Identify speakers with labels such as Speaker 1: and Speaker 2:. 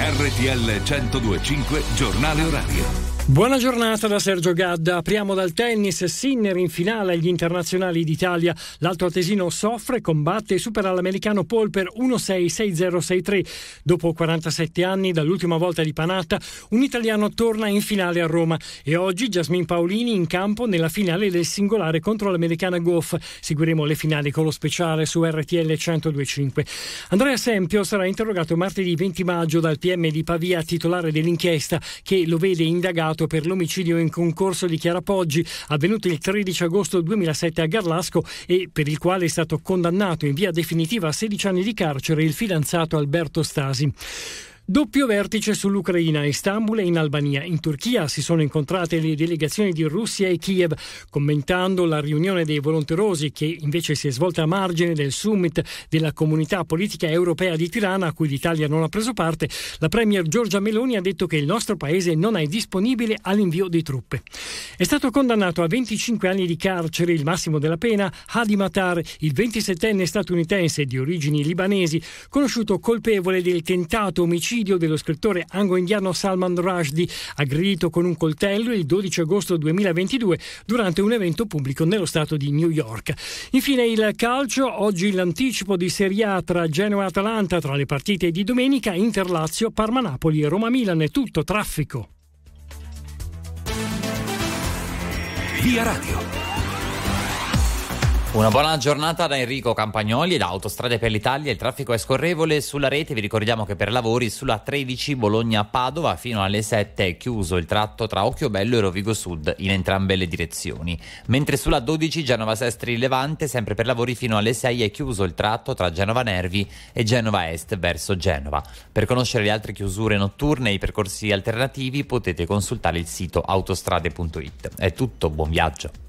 Speaker 1: RTL 102.5 Giornale Orario.
Speaker 2: Buona giornata da Sergio Gadda. Apriamo dal tennis. Sinner in finale agli internazionali d'Italia. L'alto atesino soffre, combatte e supera l'americano Paul per 1-6, 6-0, 6-3. Dopo 47 anni dall'ultima volta di Panatta, un italiano torna in finale a Roma. E oggi Jasmine Paolini in campo nella finale del singolare contro l'americana Goff. Seguiremo le finali con lo speciale su RTL 102.5. Andrea Sempio sarà interrogato martedì 20 maggio dal PM di Pavia, titolare dell'inchiesta che lo vede indagato per l'omicidio in concorso di Chiara Poggi, avvenuto il 13 agosto 2007 a Garlasco e per il quale è stato condannato in via definitiva a 16 anni di carcere il fidanzato Alberto Stasi. Doppio vertice sull'Ucraina, Istanbul e in Albania. In Turchia si sono incontrate le delegazioni di Russia e Kiev, commentando la riunione dei volonterosi che invece si è svolta a margine del summit della Comunità Politica Europea di Tirana, a cui l'Italia non ha preso parte. La premier Giorgia Meloni ha detto che il nostro paese non è disponibile all'invio di truppe. È stato condannato a 25 anni di carcere, il massimo della pena, Hadi Matar, il 27enne statunitense di origini libanesi, conosciuto colpevole del tentato omicidio dello scrittore anglo-indiano Salman Rushdie, aggredito con un coltello il 12 agosto 2022 durante un evento pubblico nello stato di New York. Infine il calcio, oggi l'anticipo di Serie A tra Genoa e Atalanta, tra le partite di domenica Inter-Lazio, Parma-Napoli e Roma-Milan. È tutto traffico.
Speaker 1: Via Radio.
Speaker 3: Una buona giornata da Enrico Campagnoli e da Autostrade per l'Italia. Il traffico è scorrevole sulla rete. Vi ricordiamo che per lavori sulla 13 Bologna-Padova fino alle 7 è chiuso il tratto tra Occhiobello e Rovigo Sud in entrambe le direzioni. Mentre sulla 12 Genova-Sestri-Levante, sempre per lavori fino alle 6 è chiuso il tratto tra Genova Nervi e Genova Est verso Genova. Per conoscere le altre chiusure notturne e i percorsi alternativi potete consultare il sito autostrade.it. È tutto, buon viaggio.